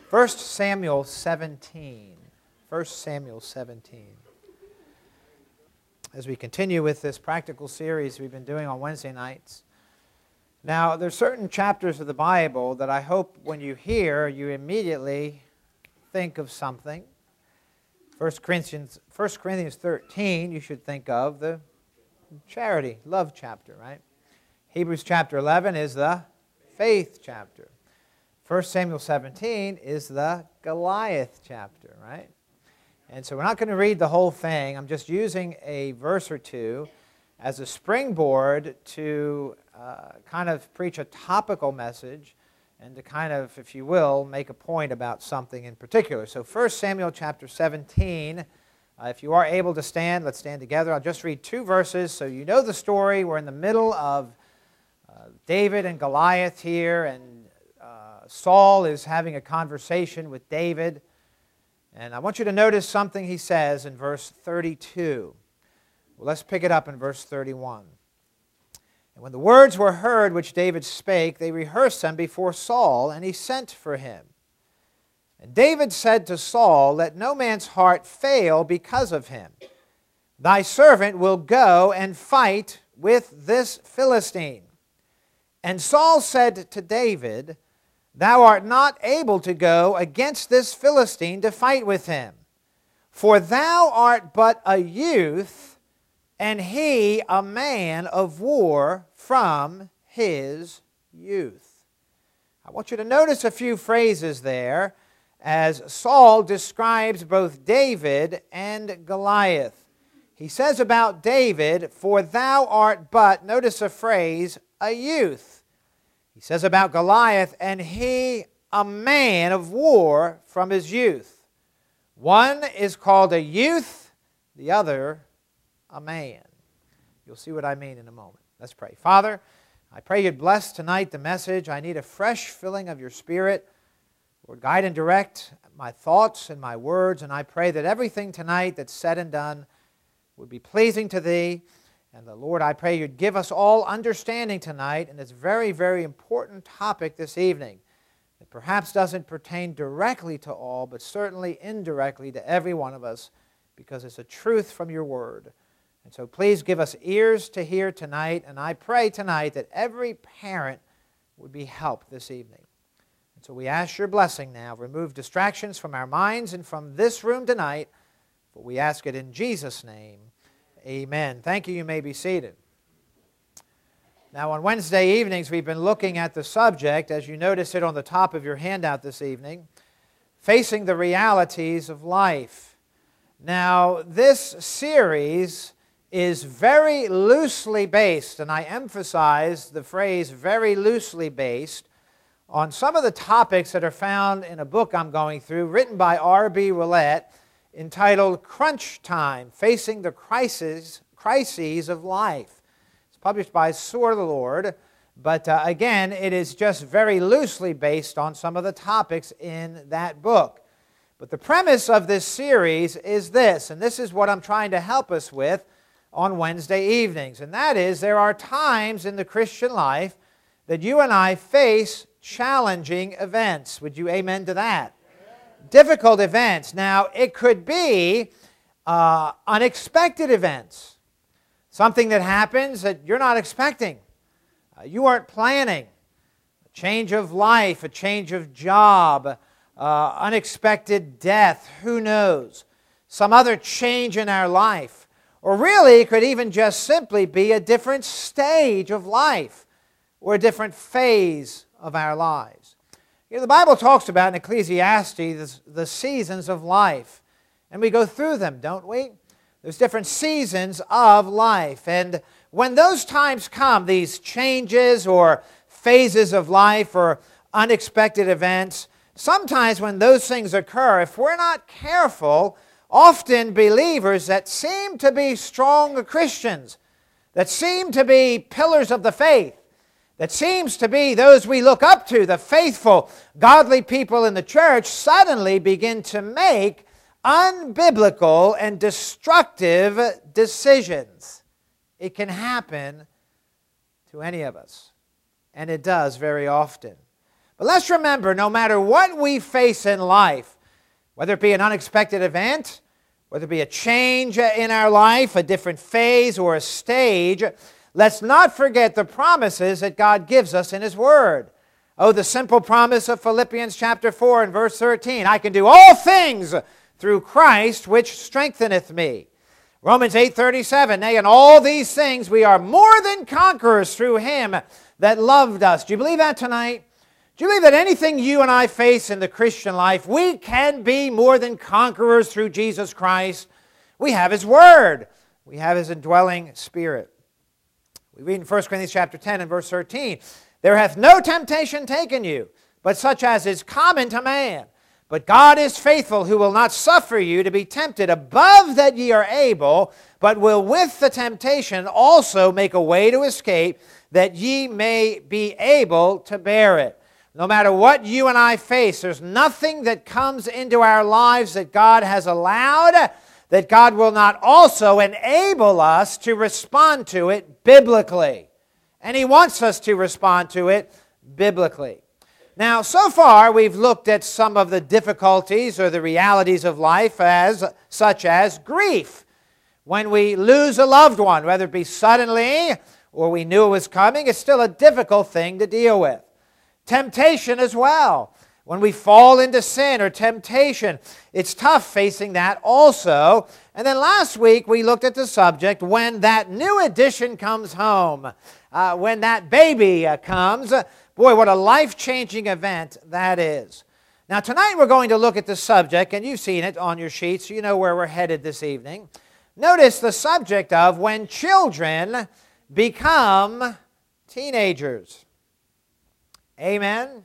1 Samuel 17. 1 Samuel 17. As we continue with this practical series we've been doing on Wednesday nights. Now, there's certain chapters of the Bible that I hope when you hear, you immediately think of something. 1 Corinthians 13, you should think of the charity, love chapter, right? Hebrews chapter 11 is the faith chapter. 1 Samuel 17 is the Goliath chapter, right? And so we're not going to read the whole thing. I'm just using a verse or two as a springboard to kind of preach a topical message and to kind of, if you will, make a point about something in particular. So 1 Samuel chapter 17, if you are able to stand, let's stand together. I'll just read two verses so you know the story. We're in the middle of David and Goliath here, and Saul is having a conversation with David. And I want you to notice something he says in verse 32. Well, let's pick it up in verse 31. And when the words were heard which David spake, they rehearsed them before Saul, and he sent for him. And David said to Saul, Let no man's heart fail because of him. Thy servant will go and fight with this Philistine. And Saul said to David, Thou art not able to go against this Philistine to fight with him, for thou art but a youth, and he a man of war from his youth. I want you to notice a few phrases there as Saul describes both David and Goliath. He says about David, For thou art but, notice a phrase, a youth. He says about Goliath, and he a man of war from his youth. One is called a youth, the other a man. You'll see what I mean in a moment. Let's pray. Father, I pray you'd bless tonight the message. I need a fresh filling of your Spirit. Lord, guide and direct my thoughts and my words, and I pray that everything tonight that's said and done would be pleasing to Thee. And Lord, I pray you'd give us all understanding tonight in this very, very important topic this evening that perhaps doesn't pertain directly to all, but certainly indirectly to every one of us, because it's a truth from your word. And so please give us ears to hear tonight, and I pray tonight that every parent would be helped this evening. And so we ask your blessing now. Remove distractions from our minds and from this room tonight, for we ask it in Jesus' name. Amen. Thank you. You may be seated. Now, on Wednesday evenings, we've been looking at the subject, as you notice it on the top of your handout this evening, facing the realities of life. Now, this series is very loosely based, and I emphasize the phrase very loosely based, on some of the topics that are found in a book I'm going through, written by R.B. Willett, entitled Crunch Time, Facing the Crises of Life. It's published by Sword of the Lord, but again, it is just very loosely based on some of the topics in that book. But the premise of this series is this, and this is what I'm trying to help us with on Wednesday evenings, and that is there are times in the Christian life that you and I face challenging events. Would you amen to that? Difficult events. Now, it could be unexpected events. Something that happens that you're not expecting. You aren't planning. A change of life, a change of job, unexpected death, who knows? Some other change in our life. Or really, it could even just simply be a different stage of life or a different phase of our lives. You know, the Bible talks about in Ecclesiastes the seasons of life. And we go through them, don't we? There's different seasons of life. And when those times come, these changes or phases of life or unexpected events, sometimes when those things occur, if we're not careful, often believers that seem to be strong Christians, that seem to be pillars of the faith, that seems to be those we look up to, the faithful, godly people in the church, suddenly begin to make unbiblical and destructive decisions. It can happen to any of us, and it does very often. But let's remember, no matter what we face in life, whether it be an unexpected event, whether it be a change in our life, a different phase or a stage, let's not forget the promises that God gives us in His Word. Oh, the simple promise of Philippians chapter 4 and verse 13, I can do all things through Christ which strengtheneth me. Romans 8:37, nay, in all these things we are more than conquerors through Him that loved us. Do you believe that tonight? Do you believe that anything you and I face in the Christian life, we can be more than conquerors through Jesus Christ? We have His Word. We have His indwelling Spirit. We read in 1 Corinthians chapter 10 and verse 13, there hath no temptation taken you, but such as is common to man. But God is faithful, who will not suffer you to be tempted above that ye are able, but will with the temptation also make a way to escape, that ye may be able to bear it. No matter what you and I face, there's nothing that comes into our lives that God has allowed that God will not also enable us to respond to it biblically. And He wants us to respond to it biblically. Now, so far, we've looked at some of the difficulties or the realities of life, such as grief. When we lose a loved one, whether it be suddenly or we knew it was coming, it's still a difficult thing to deal with. Temptation as well. When we fall into sin or temptation, it's tough facing that also. And then last week, we looked at the subject, when that new addition comes home, when that baby comes. Boy, what a life-changing event that is. Now, tonight we're going to look at the subject, and you've seen it on your sheets, so you know where we're headed this evening. Notice the subject of when children become teenagers. Amen?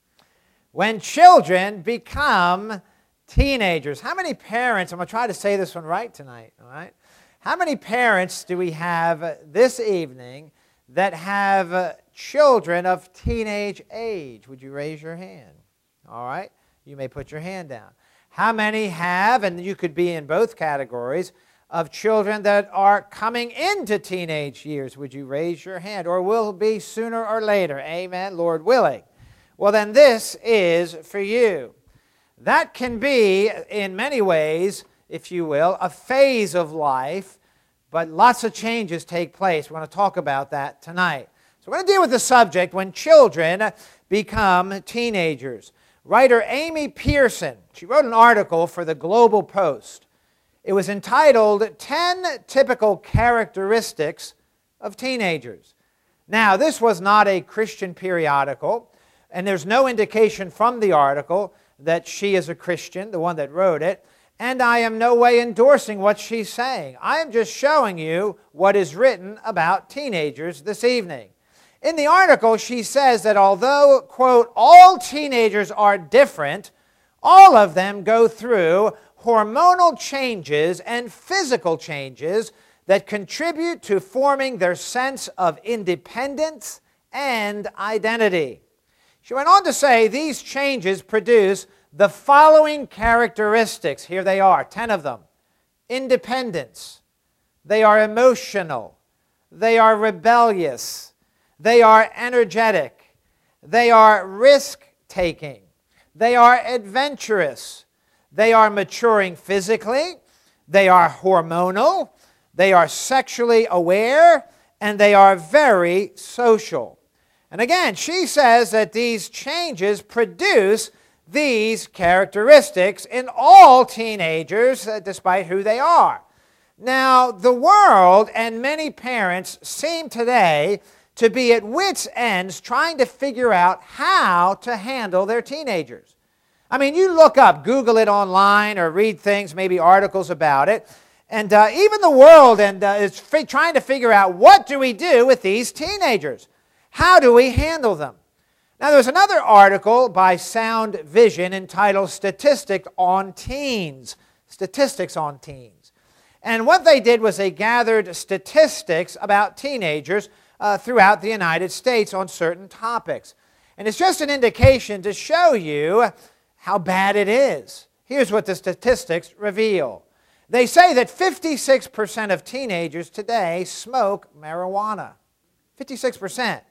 When children become teenagers. How many parents, I'm going to try to say this one right tonight, all right? How many parents do we have this evening that have children of teenage age? Would you raise your hand? All right. You may put your hand down. How many have, and you could be in both categories, of children that are coming into teenage years? Would you raise your hand? Or will be sooner or later? Amen, Lord willing. Well, then this is for you. That can be, in many ways, if you will, a phase of life, but lots of changes take place. We're going to talk about that tonight. So we're going to deal with the subject, when children become teenagers. Writer Amy Pearson, she wrote an article for the Global Post. It was entitled 10 Typical Characteristics of Teenagers. Now, this was not a Christian periodical, and there's no indication from the article that she is a Christian, the one that wrote it, and I am no way endorsing what she's saying. I am just showing you what is written about teenagers this evening. In the article, she says that although, quote, all teenagers are different, all of them go through hormonal changes and physical changes that contribute to forming their sense of independence and identity. She went on to say these changes produce the following characteristics. Here they are, 10 of them. Independence. They are emotional. They are rebellious. They are energetic. They are risk-taking. They are adventurous. They are maturing physically. They are hormonal. They are sexually aware. And they are very social. And again, she says that these changes produce these characteristics in all teenagers, despite who they are. Now, the world and many parents seem today to be at wits' ends trying to figure out how to handle their teenagers. I mean, you look up, Google it online, or read things, maybe articles about it, and even the world is trying to figure out, what do we do with these teenagers? How do we handle them? Now, there was another article by Sound Vision entitled Statistics on Teens. Statistics on Teens. And what they did was they gathered statistics about teenagers throughout the United States on certain topics. And it's just an indication to show you how bad it is. Here's what the statistics reveal. They say that 56% of teenagers today smoke marijuana. 56%.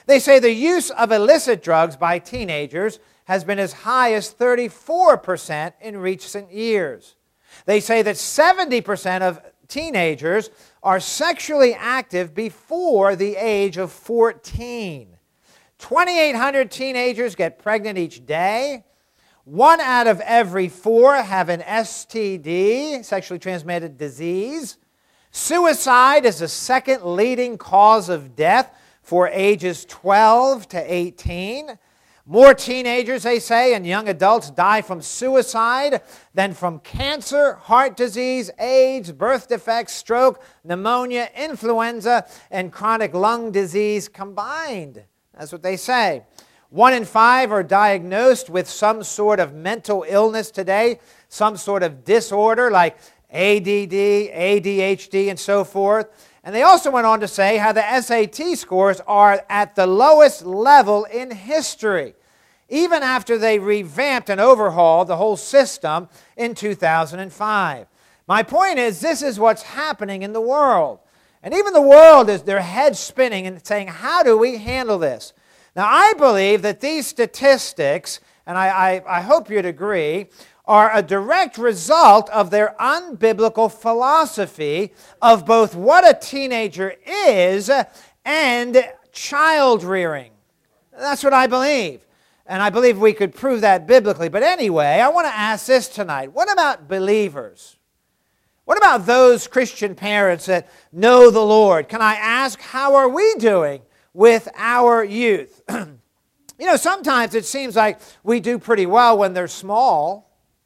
They say the use of illicit drugs by teenagers has been as high as 34% in recent years. They say that 70% of teenagers are sexually active before the age of 14. 2,800 teenagers get pregnant each day. 1 out of every 4 have an STD, sexually transmitted disease. Suicide is the second leading cause of death for ages 12 to 18. More teenagers, they say, and young adults die from suicide than from cancer, heart disease, AIDS, birth defects, stroke, pneumonia, influenza, and chronic lung disease combined. That's what they say. 1 in 5 are diagnosed with some sort of mental illness today, some sort of disorder like ADD, ADHD, and so forth. And they also went on to say how the SAT scores are at the lowest level in history, even after they revamped and overhauled the whole system in 2005. My point is, this is what's happening in the world. And even the world is their heads spinning and saying, how do we handle this? Now, I believe that these statistics, and I hope you'd agree, are a direct result of their unbiblical philosophy of both what a teenager is and child rearing. That's what I believe. And I believe we could prove that biblically. But anyway, I want to ask this tonight. What about believers? What about those Christian parents that know the Lord? Can I ask, how are we doing with our youth? You know, sometimes it seems like we do pretty well when they're small.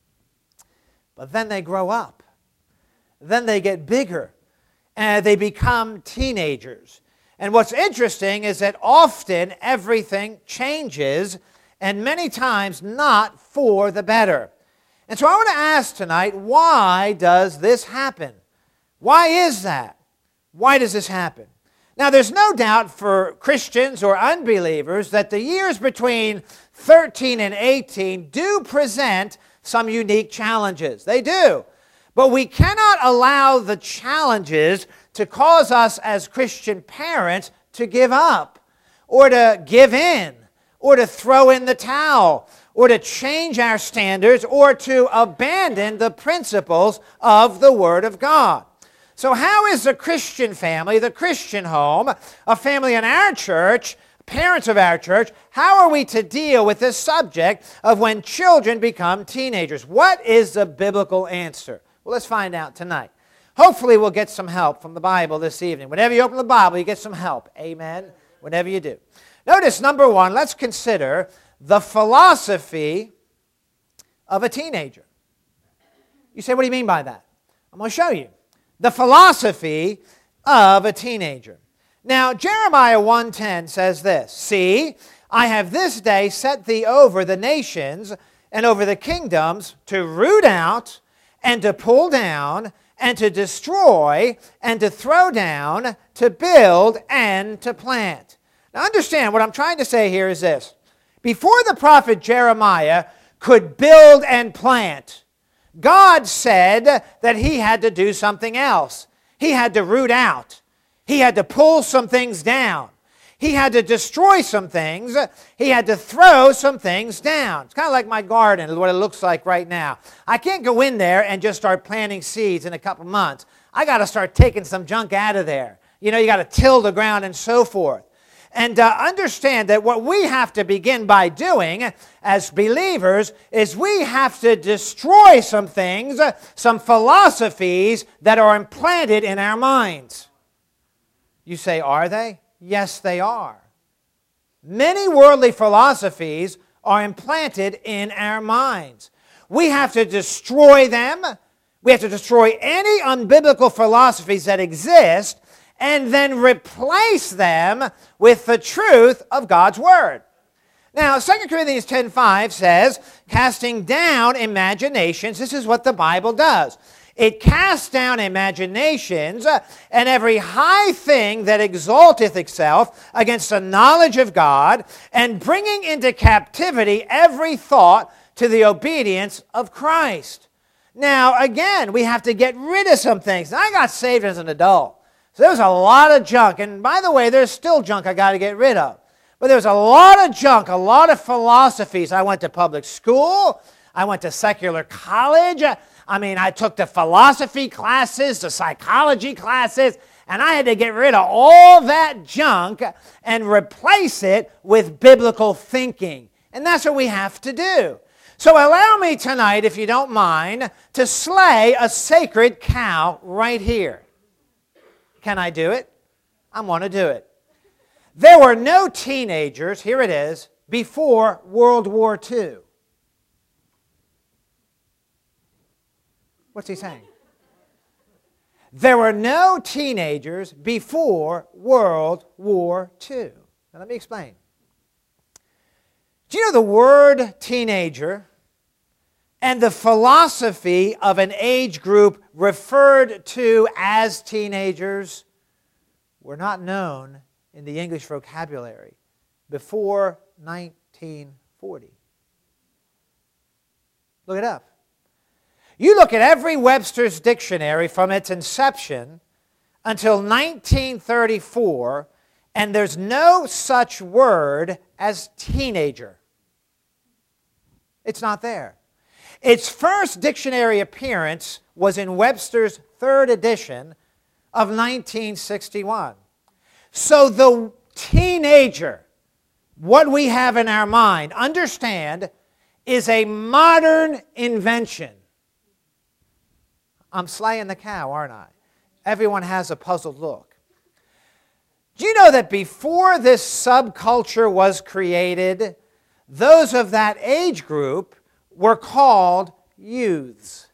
But then they grow up. Then they get bigger. And they become teenagers. And what's interesting is that often everything changes, and many times not for the better. And so I want to ask tonight, why does this happen? Why is that? Why does this happen? Now, there's no doubt for Christians or unbelievers that the years between 13 and 18 do present some unique challenges. They do. But we cannot allow the challenges to cause us as Christian parents to give up, or to give in, or to throw in the towel, or to change our standards, or to abandon the principles of the Word of God. So how is the Christian family, the Christian home, a family in our church, parents of our church, how are we to deal with this subject of when children become teenagers? What is the biblical answer? Well, let's find out tonight. Hopefully we'll get some help from the Bible this evening. Whenever you open the Bible, you get some help. Amen? Whenever you do. Notice, number one, let's consider the philosophy of a teenager. You say, what do you mean by that? I'm going to show you. The philosophy of a teenager. Now, Jeremiah 1:10 says this, "See, I have this day set thee over the nations and over the kingdoms to root out and to pull down and to destroy and to throw down, to build and to plant." Now understand, what I'm trying to say here is this. Before the prophet Jeremiah could build and plant, God said that he had to do something else. He had to root out. He had to pull some things down. He had to destroy some things. He had to throw some things down. It's kind of like my garden, what it looks like right now. I can't go in there and just start planting seeds in a couple months. I got to start taking some junk out of there. You know, you got to till the ground and so forth. And understand that what we have to begin by doing as believers is we have to destroy some things, some philosophies that are implanted in our minds. You say, are they? Yes, they are. Many worldly philosophies are implanted in our minds. We have to destroy them. We have to destroy any unbiblical philosophies that exist and then replace them with the truth of God's Word. Now, 2 Corinthians 10:5 says, casting down imaginations, this is what the Bible does. It casts down imaginations and every high thing that exalteth itself against the knowledge of God, and bringing into captivity every thought to the obedience of Christ. Now, again, we have to get rid of some things. Now, I got saved as an adult. So there's a lot of junk. And by the way, there's still junk I got to get rid of. But there was a lot of junk, a lot of philosophies. I went to public school. I went to secular college. I took the philosophy classes, the psychology classes, and I had to get rid of all that junk and replace it with biblical thinking. And that's what we have to do. So allow me tonight, if you don't mind, to slay a sacred cow right here. Can I do it? I want to do it. There were no teenagers, here it is, before World War II. What's he saying? There were no teenagers before World War II. Now let me explain. Do you know the word teenager and the philosophy of an age group referred to as teenagers were not known in the English vocabulary before 1940? Look it up. You look at every Webster's dictionary from its inception until 1934, and there's no such word as teenager. It's not there. Its first dictionary appearance was in Webster's third edition of 1961. So the teenager, what we have in our mind, understand, is a modern invention. I'm slaying the cow, aren't I? Everyone has a puzzled look. Do you know that before this subculture was created, those of that age group were called youths?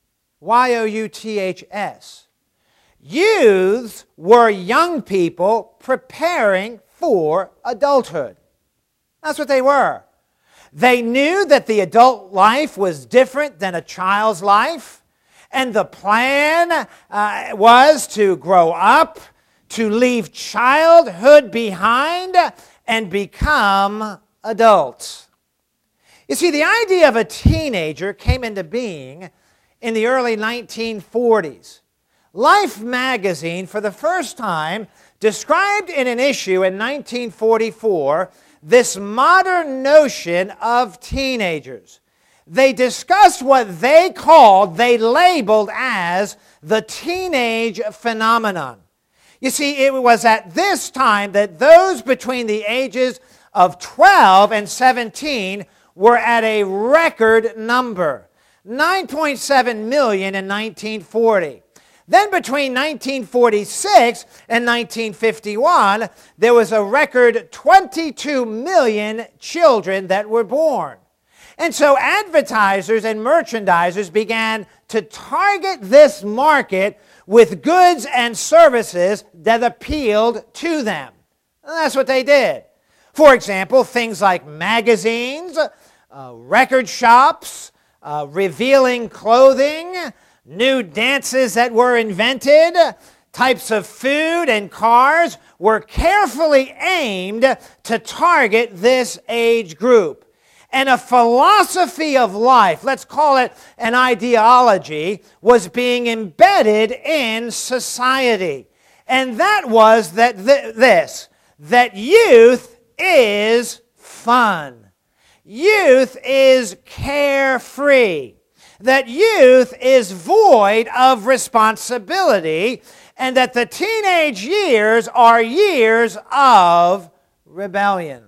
Y-O-U-T-H-S. Youths were young people preparing for adulthood. That's what they were. They knew that the adult life was different than a child's life, and the plan was to grow up, to leave childhood behind, and become adults. You see, the idea of a teenager came into being in the early 1940s. Life magazine, for the first time, described in an issue in 1944 this modern notion of teenagers. They discussed what they labeled as the teenage phenomenon. You see, it was at this time that those between the ages of 12 and 17 were at a record number, 9.7 million in 1940. Then between 1946 and 1951, there was a record 22 million children that were born. And so advertisers and merchandisers began to target this market with goods and services that appealed to them. And that's what they did. For example, things like magazines, record shops, revealing clothing, new dances that were invented, types of food and cars were carefully aimed to target this age group. And a philosophy of life, let's call it an ideology, was being embedded in society. And that was that youth is fun. Youth is carefree. That youth is void of responsibility, and that the teenage years are years of rebellion.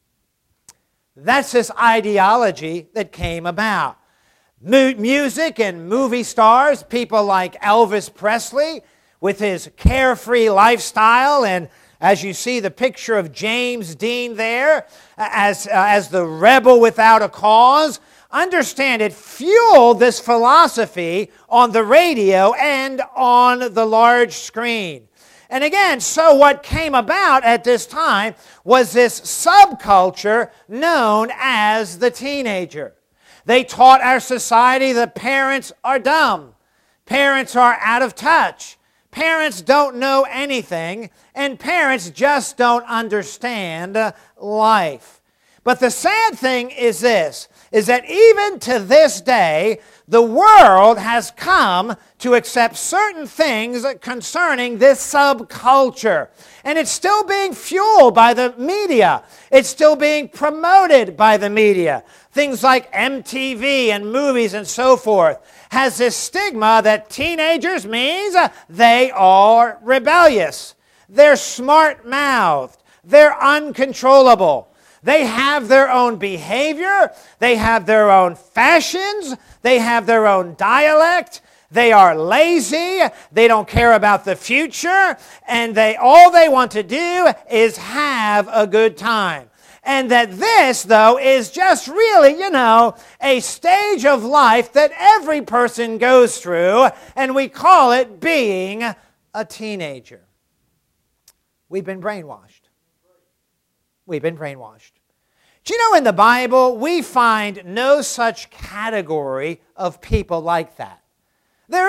That's this ideology that came about. Music and movie stars, people like Elvis Presley, with his carefree lifestyle, and as you see the picture of James Dean there, as the rebel without a cause, understand it fueled this philosophy on the radio and on the large screen. And again, so what came about at this time was this subculture known as the teenager. They taught our society that parents are dumb. Parents are out of touch. Parents don't know anything, and parents just don't understand life. But the sad thing is this, is that even to this day, the world has come to accept certain things concerning this subculture. And it's still being fueled by the media. It's still being promoted by the media. Things like MTV and movies and so forth has this stigma that teenagers means they are rebellious. They're smart-mouthed. They're uncontrollable. They have their own behavior. They have their own fashions. They have their own dialect. They are lazy. They don't care about the future. And all they want to do is have a good time. And that this, though, is just really, a stage of life that every person goes through, and we call it being a teenager. We've been brainwashed. We've been brainwashed. Do you know in the Bible, we find no such category of people like that. There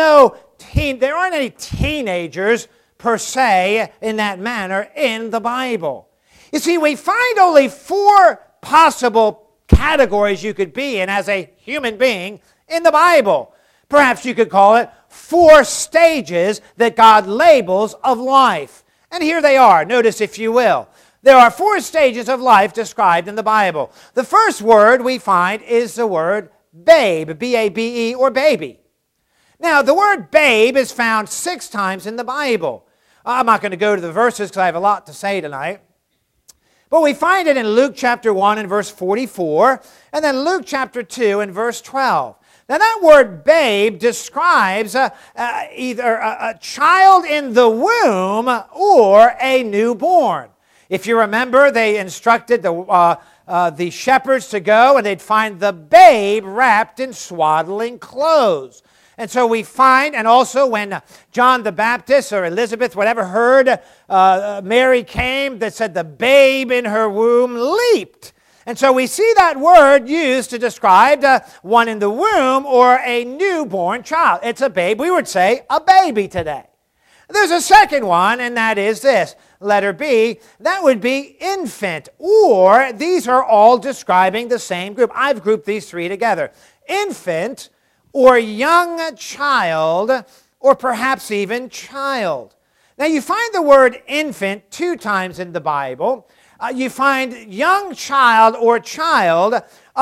aren't any teenagers per se in that manner in the Bible. You see, we find only 4 possible categories you could be in as a human being in the Bible. Perhaps you could call it 4 stages that God labels of life. And here they are. Notice, if you will. There are 4 stages of life described in the Bible. The first word we find is the word babe, B-A-B-E, or baby. Now, the word babe is found 6 times in the Bible. I'm not going to go to the verses because I have a lot to say tonight. But we find it in Luke chapter 1 and verse 44, and then Luke chapter 2 and verse 12. Now, that word babe describes either a child in the womb or a newborn. If you remember, they instructed the shepherds to go, and they'd find the babe wrapped in swaddling clothes. And so we find, and also when John the Baptist or Elizabeth, whatever, heard Mary came, that said the babe in her womb leaped. And so we see that word used to describe one in the womb or a newborn child. It's a babe. We would say a baby today. There's a second one, and that is this. Letter B, that would be infant, or these are all describing the same group. I've grouped these 3 together. Infant, or young child, or perhaps even child. Now you find the word infant 2 times in the Bible. You find young child or child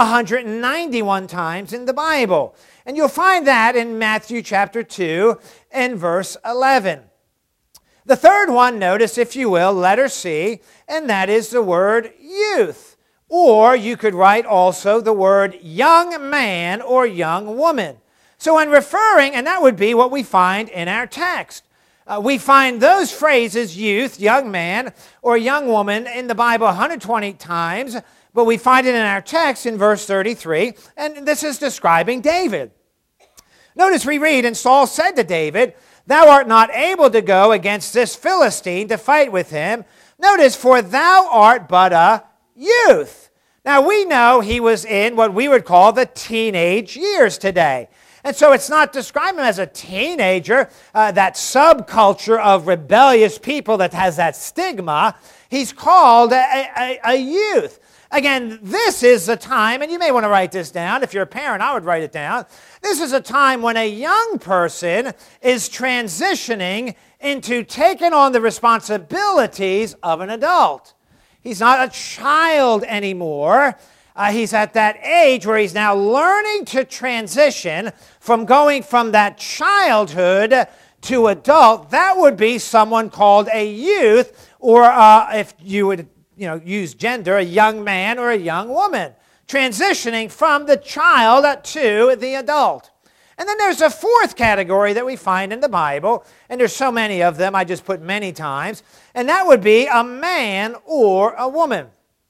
191 times in the Bible. And you'll find that in Matthew chapter 2 and verse 11. The third one, notice, if you will, letter C, and that is the word youth. Or you could write also the word young man or young woman. So when referring, and that would be what we find in our text. We find those phrases, youth, young man, or young woman, in the Bible 120 times, but we find it in our text in verse 33, and this is describing David. Notice we read, and Saul said to David, "Thou art not able to go against this Philistine to fight with him. Notice, for thou art but a youth." Now we know he was in what we would call the teenage years today. And so it's not describing him as a teenager, that subculture of rebellious people that has that stigma. He's called a youth. Again, this is a time, and you may want to write this down. If you're a parent, I would write it down. This is a time when a young person is transitioning into taking on the responsibilities of an adult. He's not a child anymore. He's at that age where he's now learning to transition from going from that childhood to adult. That would be someone called a youth, or if you would use gender, a young man or a young woman, transitioning from the child to the adult. And then there's a fourth category that we find in the Bible, and there's so many of them, I just put many times, and that would be a man or a woman.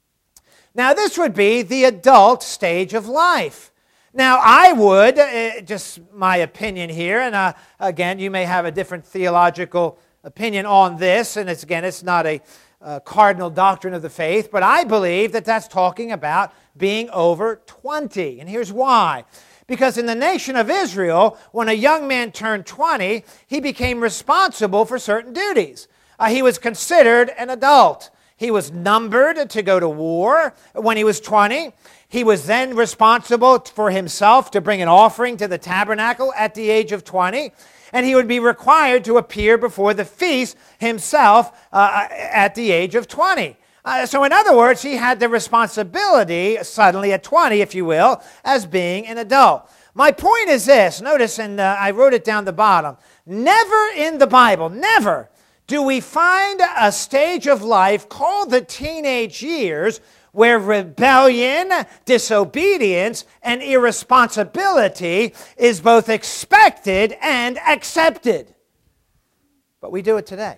Now this would be the adult stage of life. Now I would, just my opinion here, and again you may have a different theological opinion on this, and it's not a cardinal doctrine of the faith, but I believe that that's talking about being over 20. And here's why. Because in the nation of Israel, when a young man turned 20, he became responsible for certain duties. He was considered an adult. He was numbered to go to war when he was 20. He was then responsible for himself to bring an offering to the tabernacle at the age of 20. And he would be required to appear before the feast himself at the age of 20. So in other words, he had the responsibility suddenly at 20, if you will, as being an adult. My point is this. Notice, and I wrote it down the bottom. Never in the Bible, never do we find a stage of life called the teenage years where rebellion, disobedience, and irresponsibility is both expected and accepted. But we do it today.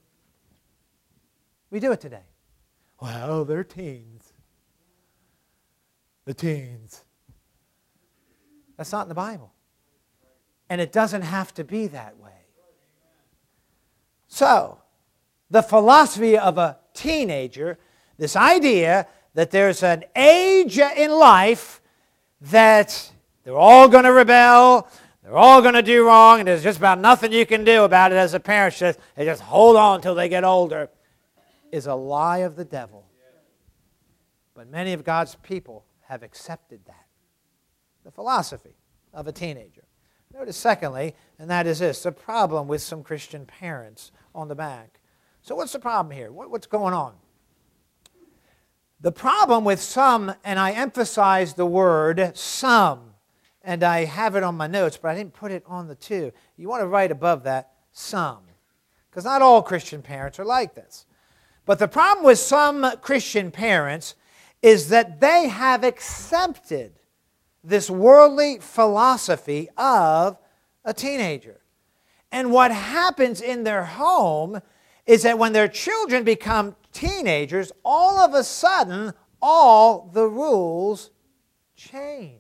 We do it today. Well, they're teens. The teens. That's not in the Bible. And it doesn't have to be that way. So, the philosophy of a teenager, this idea that there's an age in life that they're all going to rebel, they're all going to do wrong, and there's just about nothing you can do about it as a parent. They just hold on until they get older, is a lie of the devil. But many of God's people have accepted that. The philosophy of a teenager. Notice secondly, and that is this, the problem with some Christian parents on the back. So what's the problem here? What's going on? The problem with some, and I emphasize the word some, and I have it on my notes, but I didn't put it on the two. You want to write above that, some. Because not all Christian parents are like this. But the problem with some Christian parents is that they have accepted this worldly philosophy of a teenager. And what happens in their home is that when their children become teenagers, all of a sudden, all the rules change.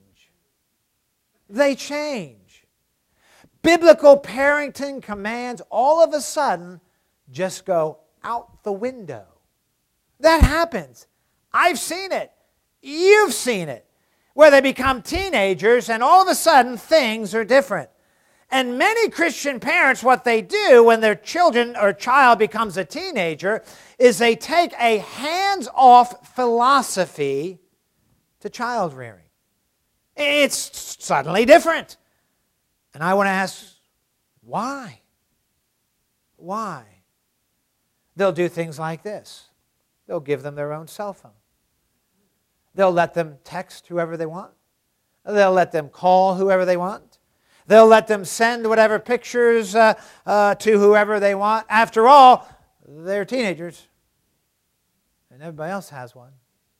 They change. Biblical parenting commands all of a sudden just go out the window. That happens. I've seen it. You've seen it. Where they become teenagers and all of a sudden things are different. And many Christian parents, what they do when their children or child becomes a teenager is they take a hands-off philosophy to child rearing. It's suddenly different. And I want to ask, why? Why? They'll do things like this. They'll give them their own cell phone. They'll let them text whoever they want. They'll let them call whoever they want. They'll let them send whatever pictures to whoever they want. After all, they're teenagers. And everybody else has one.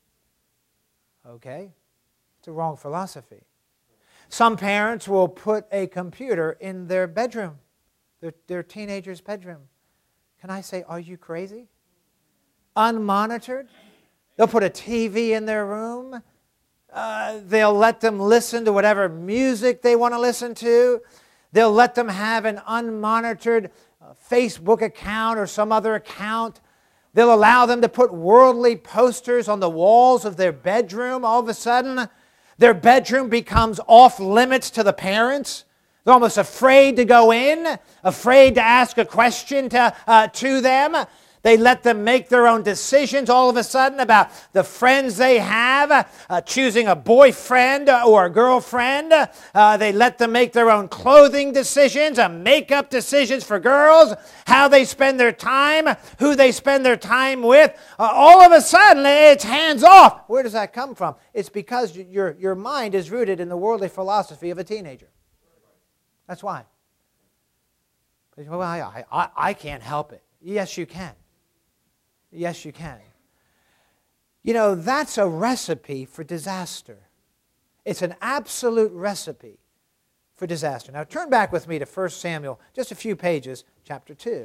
Okay? It's a wrong philosophy. Some parents will put a computer in their bedroom, their teenager's bedroom. Can I say, are you crazy? Unmonitored? They'll put a TV in their room. They'll let them listen to whatever music they want to listen to. They'll let them have an unmonitored Facebook account or some other account. They'll allow them to put worldly posters on the walls of their bedroom. All of a sudden, their bedroom becomes off limits to the parents. They're almost afraid to go in, afraid to ask a question to them. They let them make their own decisions all of a sudden about the friends they have, choosing a boyfriend or a girlfriend. They let them make their own clothing decisions, makeup decisions for girls, how they spend their time, who they spend their time with. All of a sudden, it's hands off. Where does that come from? It's because your mind is rooted in the worldly philosophy of a teenager. That's why. Well, I can't help it. Yes, you can. Yes, you can. You know, that's a recipe for disaster. It's an absolute recipe for disaster. Now, turn back with me to 1 Samuel, just a few pages, chapter 2.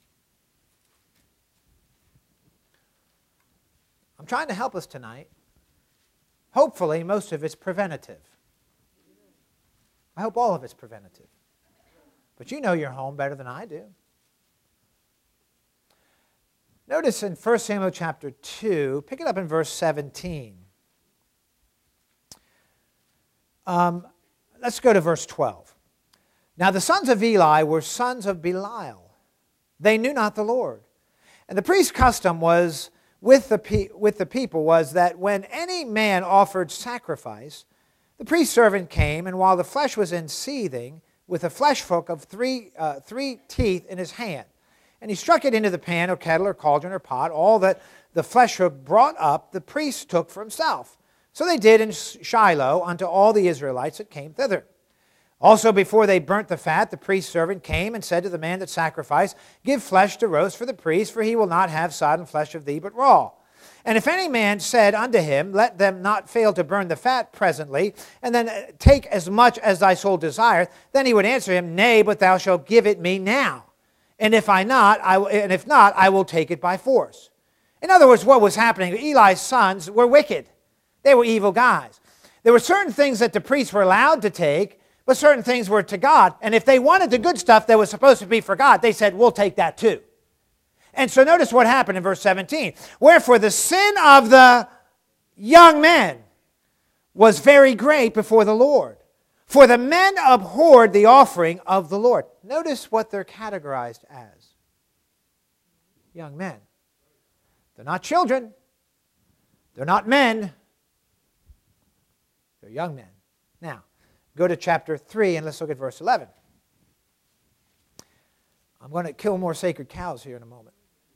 I'm trying to help us tonight. Hopefully, most of it's preventative. I hope all of it's preventative. But you know your home better than I do. Notice in 1 Samuel chapter 2, pick it up in verse 17. Let's go to verse 12. Now the sons of Eli were sons of Belial. They knew not the Lord. And the priest's custom was, with the people was that when any man offered sacrifice, the priest's servant came, and while the flesh was in seething, with a flesh hook of three teeth in his hand, and he struck it into the pan or kettle or cauldron or pot. All that the flesh hook brought up, the priest took for himself. So they did in Shiloh unto all the Israelites that came thither. Also before they burnt the fat, the priest's servant came and said to the man that sacrificed, Give flesh to roast for the priest, for he will not have sodden flesh of thee, but raw. And if any man said unto him, Let them not fail to burn the fat presently, and then take as much as thy soul desireth, then he would answer him, Nay, but thou shalt give it me now. And if not, I will take it by force. In other words, what was happening, Eli's sons were wicked. They were evil guys. There were certain things that the priests were allowed to take, but certain things were to God. And if they wanted the good stuff that was supposed to be for God, they said, we'll take that too. And so notice what happened in verse 17. Wherefore the sin of the young men was very great before the Lord. For the men abhorred the offering of the Lord. Notice what they're categorized as. Young men. They're not children. They're not men. They're young men. Now, go to chapter 3 and let's look at verse 11. I'm going to kill more sacred cows here in a moment.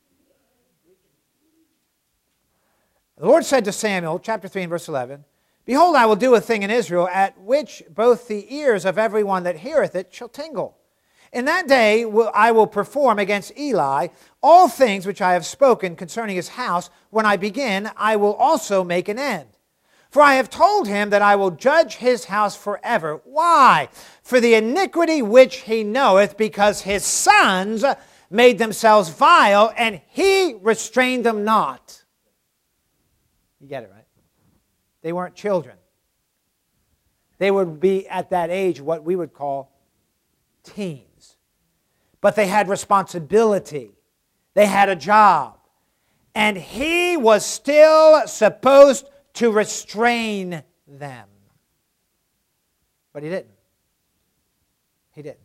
The Lord said to Samuel, chapter 3 and verse 11, Behold, I will do a thing in Israel, at which both the ears of every one that heareth it shall tingle. In that day I will perform against Eli all things which I have spoken concerning his house. When I begin, I will also make an end. For I have told him that I will judge his house forever. Why? For the iniquity which he knoweth, because his sons made themselves vile, and he restrained them not. You get it, right? They weren't children. They would be at that age what we would call teens. But they had responsibility. They had a job. And he was still supposed to restrain them. But he didn't. He didn't.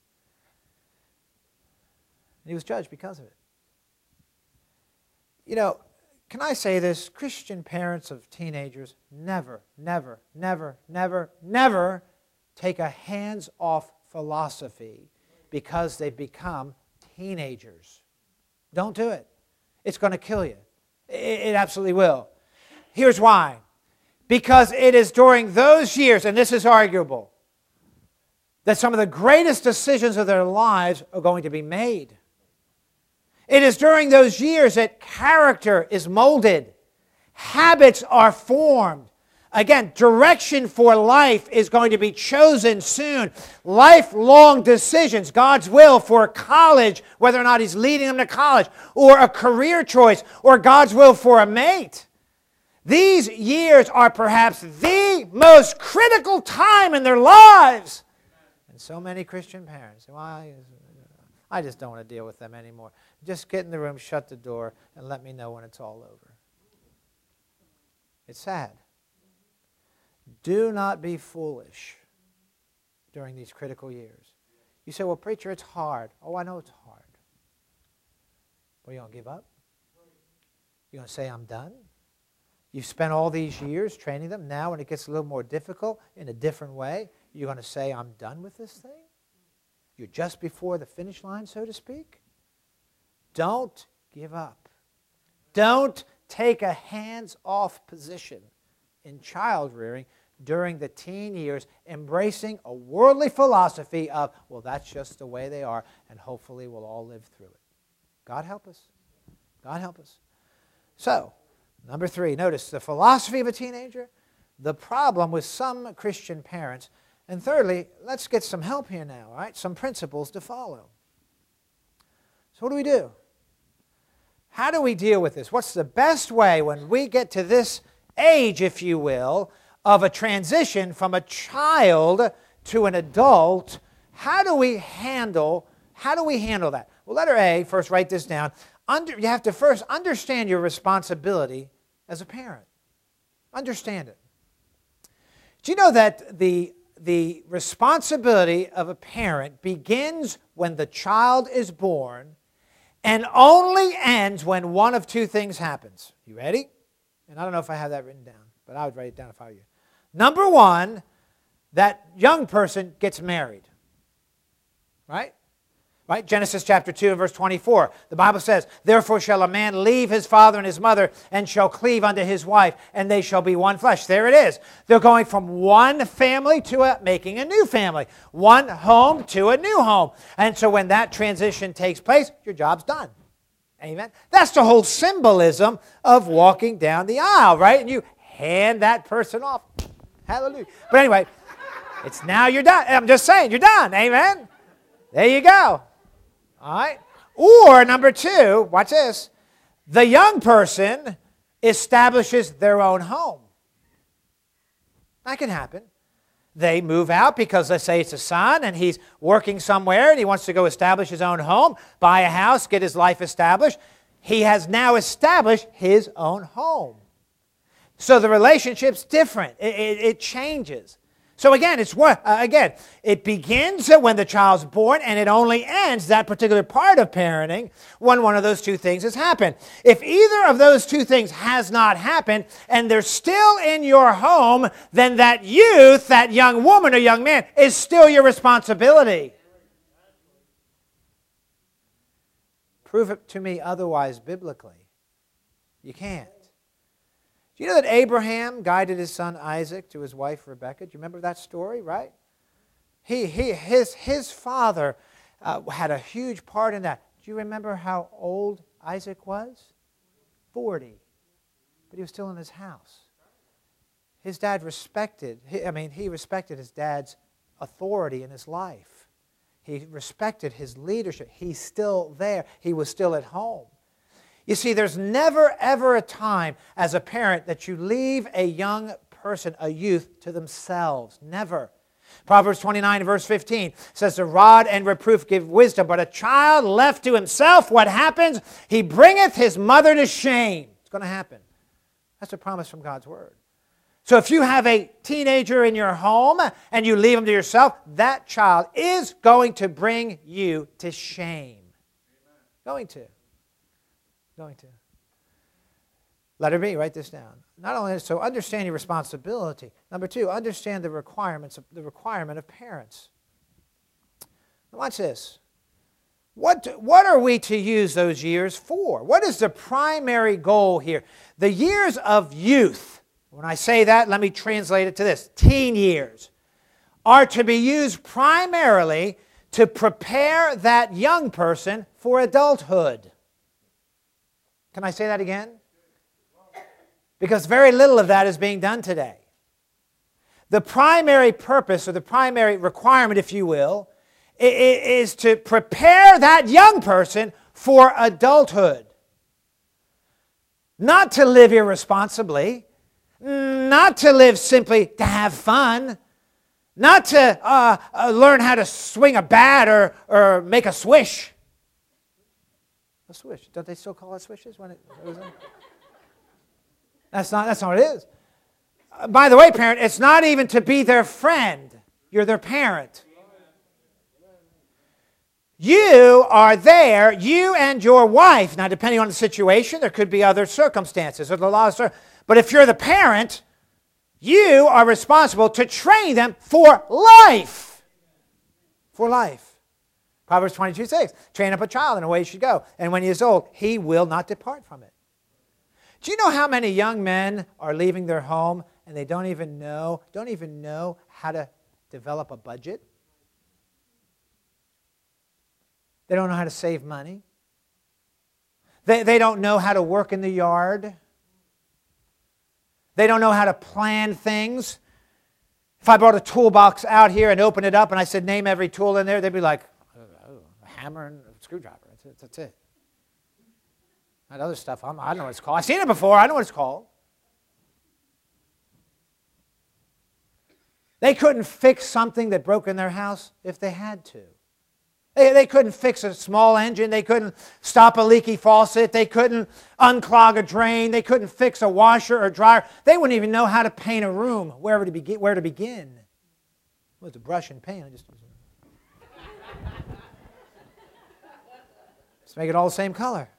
And he was judged because of it. You know, can I say this? Christian parents of teenagers never, never, never, never, never take a hands-off philosophy because they've become teenagers. Don't do it. It's going to kill you. It absolutely will. Here's why. Because it is during those years, and this is arguable, that some of the greatest decisions of their lives are going to be made. It is during those years that character is molded. Habits are formed. Again, direction for life is going to be chosen soon. Lifelong decisions, God's will for college, whether or not He's leading them to college, or a career choice, or God's will for a mate. These years are perhaps the most critical time in their lives. And so many Christian parents say, well, I just don't want to deal with them anymore. Just get in the room, shut the door, and let me know when it's all over. It's sad. Do not be foolish during these critical years. You say, well, preacher, it's hard. Oh, I know it's hard. Well, you going to give up? You going to say, I'm done? You've spent all these years training them. Now when it gets a little more difficult in a different way, you're going to say, I'm done with this thing? You're just before the finish line, so to speak? Don't give up. Don't take a hands-off position in child rearing during the teen years, embracing a worldly philosophy of, well, that's just the way they are, and hopefully we'll all live through it. God help us. God help us. So, number 3, notice the philosophy of a teenager, the problem with some Christian parents, and thirdly, let's get some help here now, all right? Some principles to follow. So what do we do? How do we deal with this? What's the best way when we get to this age, if you will, of a transition from a child to an adult? How do we handle that? Well, letter A, first write this down. You have to first understand your responsibility as a parent. Understand it. Do you know that the responsibility of a parent begins when the child is born and only ends when one of two things happens. You ready? And I don't know if I have that written down, but I would write it down if I were you. Number one, that young person gets married. Right? Right? Genesis chapter 2 and verse 24. The Bible says, "Therefore shall a man leave his father and his mother, and shall cleave unto his wife, and they shall be one flesh." There it is. They're going from one family to making a new family. One home to a new home. And so when that transition takes place, your job's done. Amen? That's the whole symbolism of walking down the aisle, right? And you hand that person off. Hallelujah. But anyway, it's now you're done. I'm just saying, you're done. Amen? There you go. All right? Or, number two, watch this. The young person establishes their own home. That can happen. They move out because, let's say it's a son and he's working somewhere and he wants to go establish his own home, buy a house, get his life established. He has now established his own home. So the relationship's different. It changes. So again, it begins when the child's born, and it only ends, that particular part of parenting, when one of those two things has happened. If either of those two things has not happened, and they're still in your home, then that youth, that young woman or young man, is still your responsibility. Prove it to me otherwise biblically. You can't. Do you know that Abraham guided his son Isaac to his wife Rebekah? Do you remember that story, right? His father had a huge part in that. Do you remember how old Isaac was? 40. But he was still in his house. His dad respected his dad's authority in his life. He respected his leadership. He's still there. He was still at home. You see, there's never, ever a time as a parent that you leave a young person, a youth, to themselves. Never. Proverbs 29, verse 15 says, "The rod and reproof give wisdom, but a child left to himself, what happens? He bringeth his mother to shame." It's going to happen. That's a promise from God's Word. So if you have a teenager in your home and you leave him to yourself, that child is going to bring you to shame. Going to. Letter B, write this down. Not only so, understand your responsibility. Number two, understand the requirement of parents. Now watch this. What are we to use those years for? What is the primary goal here? The years of youth, when I say that, let me translate it to this. Teen years are to be used primarily to prepare that young person for adulthood. Can I say that again? Because very little of that is being done today. The primary purpose, or the primary requirement, if you will, is to prepare that young person for adulthood. Not to live irresponsibly, not to live simply to have fun, not to learn how to swing a bat or make a swish. A swish. Don't they still call it swishes? That's not what it is. By the way, parent, it's not even to be their friend. You're their parent. You are there, you and your wife. Now, depending on the situation, there could be other circumstances. There's a lot of but if you're the parent, you are responsible to train them for life. For life. Proverbs 22:6, "Train up a child in the way he should go, and when he is old, he will not depart from it." Do you know how many young men are leaving their home and they don't even know how to develop a budget? They don't know how to save money. They don't know how to work in the yard. They don't know how to plan things. If I brought a toolbox out here and opened it up and I said, name every tool in there, they'd be like, a hammer and a screwdriver. That's it. That other stuff, I don't know what it's called. I've seen it before. I know what it's called. They couldn't fix something that broke in their house if they had to. They couldn't fix a small engine. They couldn't stop a leaky faucet. They couldn't unclog a drain. They couldn't fix a washer or dryer. They wouldn't even know how to paint a room, where to begin. With the brush and paint, make it all the same color.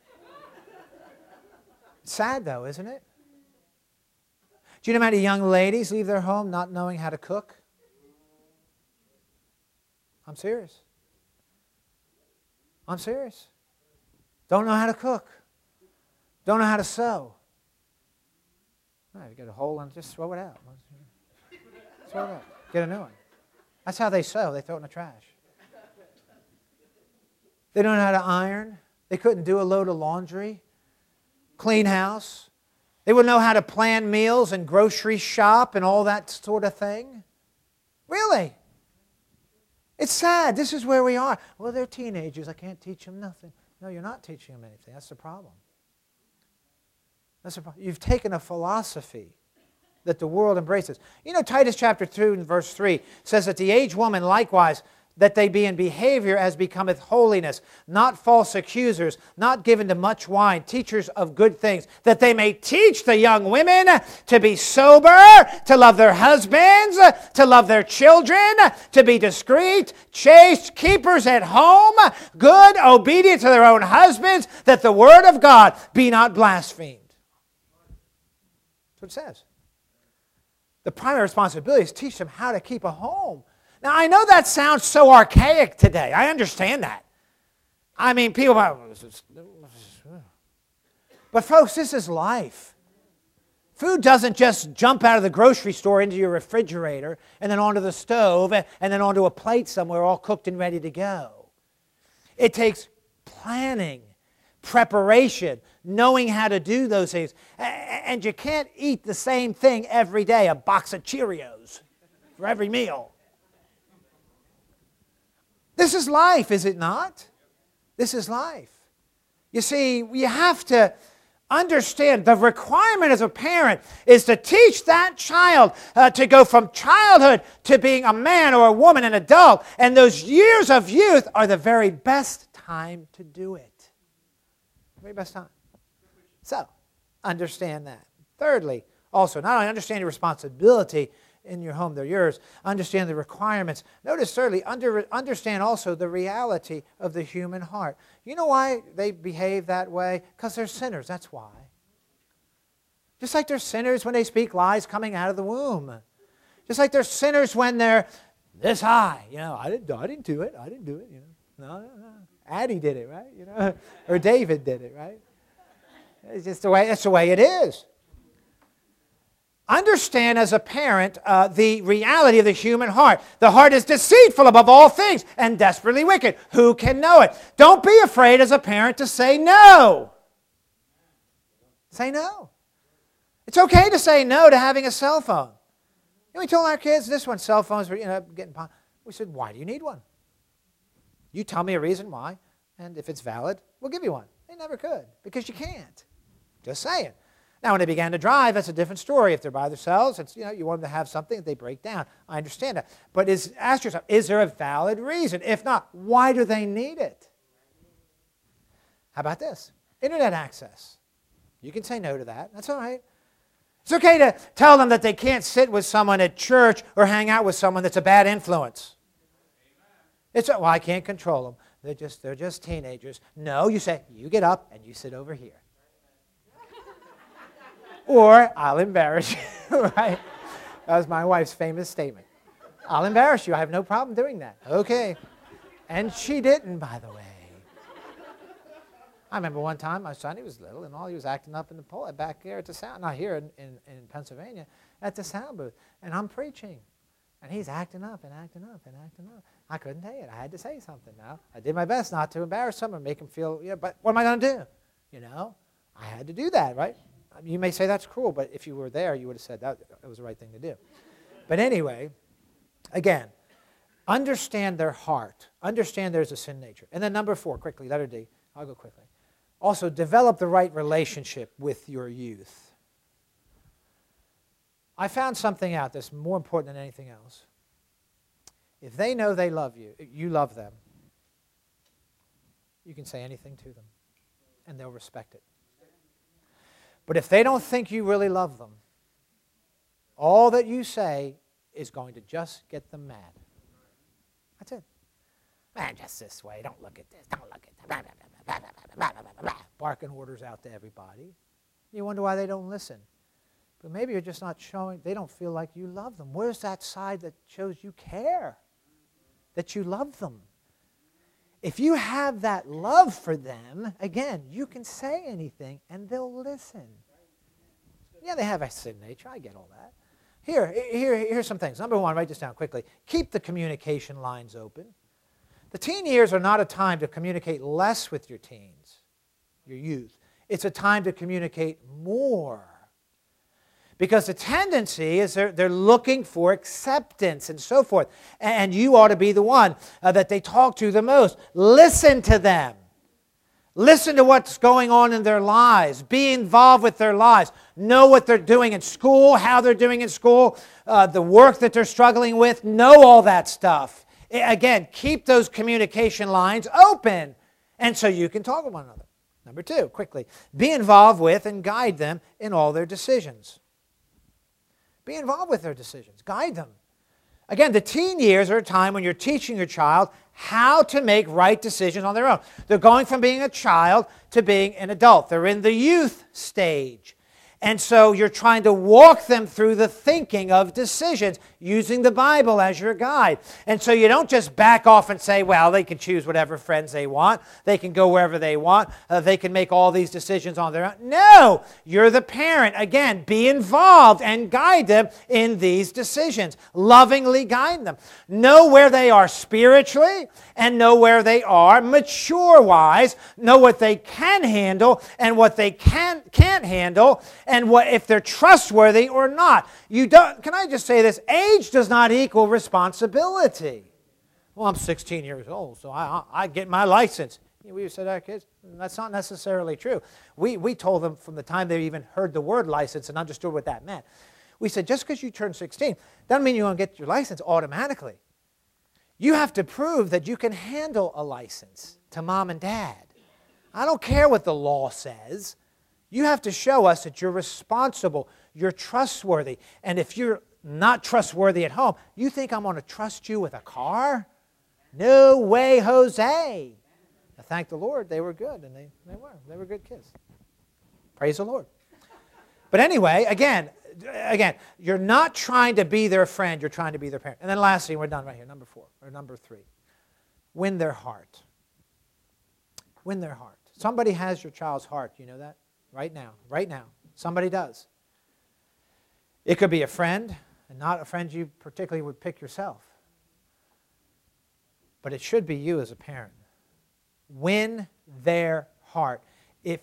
It's sad though, isn't it? Do you know how many young ladies leave their home not knowing how to cook? I'm serious. I'm serious. Don't know how to cook. Don't know how to sew. No, you get a hole and just throw it out. Throw it out. Get a new one. That's how they sew. They throw it in the trash. They don't know how to iron. They couldn't do a load of laundry. Clean house. They wouldn't know how to plan meals and grocery shop and all that sort of thing. Really? It's sad. This is where we are. Well, they're teenagers. I can't teach them nothing. No, you're not teaching them anything. That's the problem. That's the problem. You've taken a philosophy that the world embraces. You know, Titus chapter 2 and verse 3 says that the aged woman likewise, that they be in behavior as becometh holiness, not false accusers, not given to much wine, teachers of good things, that they may teach the young women to be sober, to love their husbands, to love their children, to be discreet, chaste, keepers at home, good, obedient to their own husbands, that the word of God be not blasphemed. That's what it says. The primary responsibility is to teach them how to keep a home. Now, I know that sounds so archaic today. I understand that. I mean, people... But folks, this is life. Food doesn't just jump out of the grocery store into your refrigerator and then onto the stove and then onto a plate somewhere all cooked and ready to go. It takes planning, preparation, knowing how to do those things. And you can't eat the same thing every day, a box of Cheerios for every meal. This is life, is it not? This is life. You see, you have to understand the requirement as a parent is to teach that child to go from childhood to being a man or a woman, an adult. And those years of youth are the very best time to do it. Very best time. So, understand that. Thirdly, also, not only understand your responsibility in your home, they're yours. Understand the requirements. Notice, thirdly, understand also the reality of the human heart. You know why they behave that way? Because they're sinners, that's why. Just like they're sinners when they speak lies coming out of the womb. Just like they're sinners when they're this high. You know, I didn't do it. I didn't do it. You know, no. Addie did it, right? You know, or David did it, right? It's just the way. That's the way it is. Understand as a parent the reality of the human heart. The heart is deceitful above all things and desperately wicked. Who can know it? Don't be afraid as a parent to say no. Say no. It's okay to say no to having a cell phone. You know, we told our kids this one, cell phones were getting... We said, why do you need one? You tell me a reason why, and if it's valid, we'll give you one. They never could, because you can't. Just saying. Now, when they began to drive, that's a different story. If they're by themselves, it's, you want them to have something that they break down. I understand that. But ask yourself, is there a valid reason? If not, why do they need it? How about this? Internet access. You can say no to that. That's all right. It's okay to tell them that they can't sit with someone at church or hang out with someone that's a bad influence. Well, I can't control them. They're just teenagers. No, you say, you get up and you sit over here. Or, I'll embarrass you, right? That was my wife's famous statement. I'll embarrass you. I have no problem doing that. Okay. And she didn't, by the way. I remember one time my son, he was little, and he was acting up in the pole back there at the sound, not here in Pennsylvania, at the sound booth. And I'm preaching. And he's acting up and acting up and acting up. I couldn't take it. I had to say something now. I did my best not to embarrass him or make him feel, but what am I going to do? You know? I had to do that, right? You may say that's cruel, but if you were there, you would have said that was the right thing to do. But anyway, again, understand their heart. Understand there's a sin nature. And then number 4, quickly, letter D. I'll go quickly. Also, develop the right relationship with your youth. I found something out that's more important than anything else. If they know they love you, you love them, you can say anything to them, and they'll respect it. But if they don't think you really love them, all that you say is going to just get them mad. That's it. Just this way. Don't look at this. Don't look at that. Barking orders out to everybody. You wonder why they don't listen. But maybe you're just not showing, they don't feel like you love them. Where's that side that shows you care? That you love them? If you have that love for them, again, you can say anything and they'll listen. Yeah, they have a sin nature. I get all that. Here's some things. Number one, write this down quickly. Keep the communication lines open. The teen years are not a time to communicate less with your teens, your youth. It's a time to communicate more. Because the tendency is they're looking for acceptance and so forth. And you ought to be the one that they talk to the most. Listen to them. Listen to what's going on in their lives. Be involved with their lives. Know what they're doing in school, how they're doing in school, the work that they're struggling with. Know all that stuff. Again, keep those communication lines open, and so you can talk with one another. Number two, quickly, be involved with and guide them in all their decisions. Be involved with their decisions. Guide them. Again, the teen years are a time when you're teaching your child how to make right decisions on their own. They're going from being a child to being an adult. They're in the youth stage. And so you're trying to walk them through the thinking of decisions using the Bible as your guide. And so you don't just back off and say, well, they can choose whatever friends they want. They can go wherever they want. They can make all these decisions on their own. No, you're the parent. Again, be involved and guide them in these decisions. Lovingly guide them. Know where they are spiritually and know where they are mature-wise. Know what they can handle and what they can't handle, and what if they're trustworthy or not. Can I just say this? Age does not equal responsibility. Well, I'm 16 years old, so I get my license. We said to our kids, that's not necessarily true. We told them from the time they even heard the word license and understood what that meant. We said, just because you turn 16 doesn't mean you're going to get your license automatically. You have to prove that you can handle a license to mom and dad. I don't care what the law says. You have to show us that you're responsible, you're trustworthy. And if you're not trustworthy at home, you think I'm going to trust you with a car? No way, Jose. Now, thank the Lord, they were good, and they were good kids. Praise the Lord. But anyway, again, you're not trying to be their friend, you're trying to be their parent. And then lastly, we're done right here, number 3. Win their heart. Win their heart. Somebody has your child's heart, you know that? Right now. Somebody does. It could be a friend, and not a friend you particularly would pick yourself. But it should be you as a parent. Win their heart. If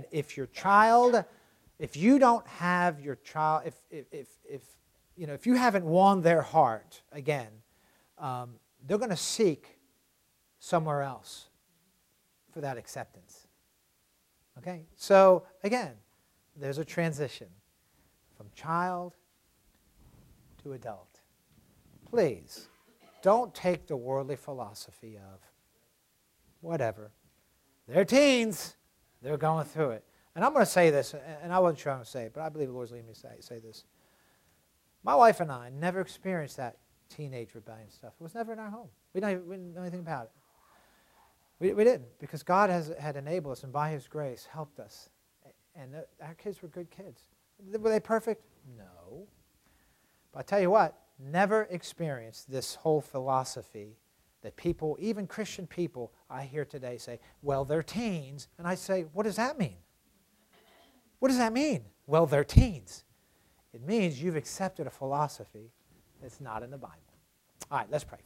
you don't have your child, if you haven't won their heart, again, they're going to seek somewhere else for that acceptance. Okay? So, again, there's a transition from child to adult. Please, don't take the worldly philosophy of whatever. They're teens. They're going through it. And I'm going to say this, and I wasn't sure I'm going to say it, but I believe the Lord's leading me to say this. My wife and I never experienced that teenage rebellion stuff. It was never in our home. We didn't know anything about it. We didn't, because God had enabled us and by His grace helped us. And our kids were good kids. Were they perfect? No. But I tell you what, never experienced this whole philosophy that people, even Christian people, I hear today say, well, they're teens. And I say, what does that mean? What does that mean? Well, they're teens. It means you've accepted a philosophy that's not in the Bible. All right, let's pray.